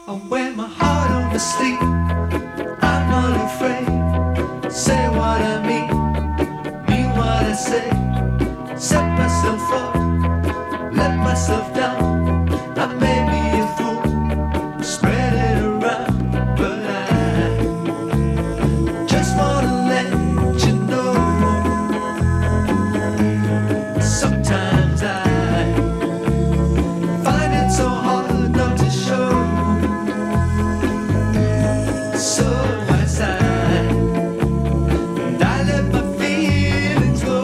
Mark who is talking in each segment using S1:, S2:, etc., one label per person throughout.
S1: I wear my heart on my sleeve. I'm not afraid. Say what I mean what I say. Set myself up, let myself down. I may be a fool, spread it around, but I just wanna let you know. Sometimes I find it so hard not to show. So I sigh, and I let my feelings go.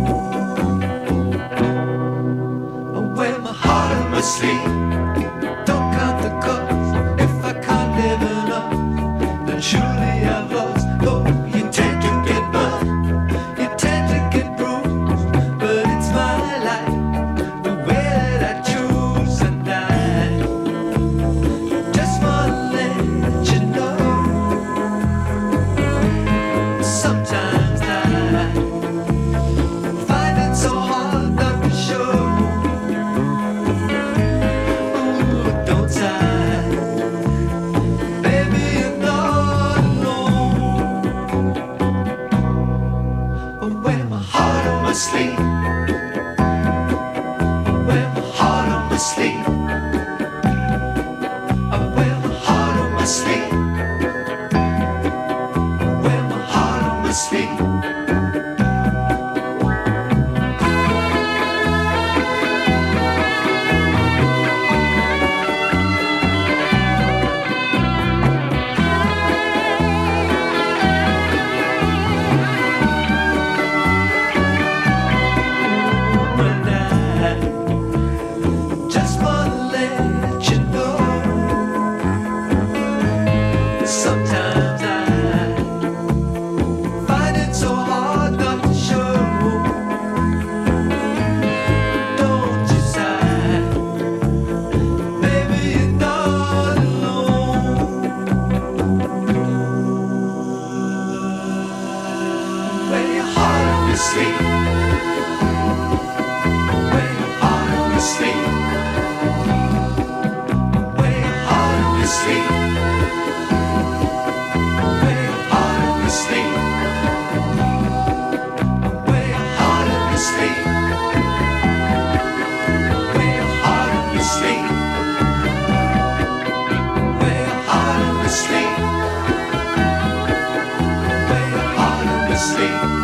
S1: I wear my heart on my sleeve. Don't count the cost. If I can't live it up, then surely I've lost. Oh, you tend to get burned, you tend to get bruised, but it's my life, the way that I choose, and I just wanna let you know. Sometimes I find it so hard not to show. Ooh, don't sigh, baby, you're not alone. I wear my heart on my sleeve. I wear my heart on my sleeve. I wear my heart on my sleeve. I wear my heart on my sleeve. And I just wanna let you know. Sometimes I find it so hard not to show. Don't you sigh, baby, you're not alone. Wear your heart on your sleeve. Wear your heart on your sleeve. Wear your heart on your sleeve. Wear your heart on your sleeve. Wear your heart on your sleeve. Wear your heart on your sleeve. Wear your heart on your sleeve. Wear your heart on your sleeve.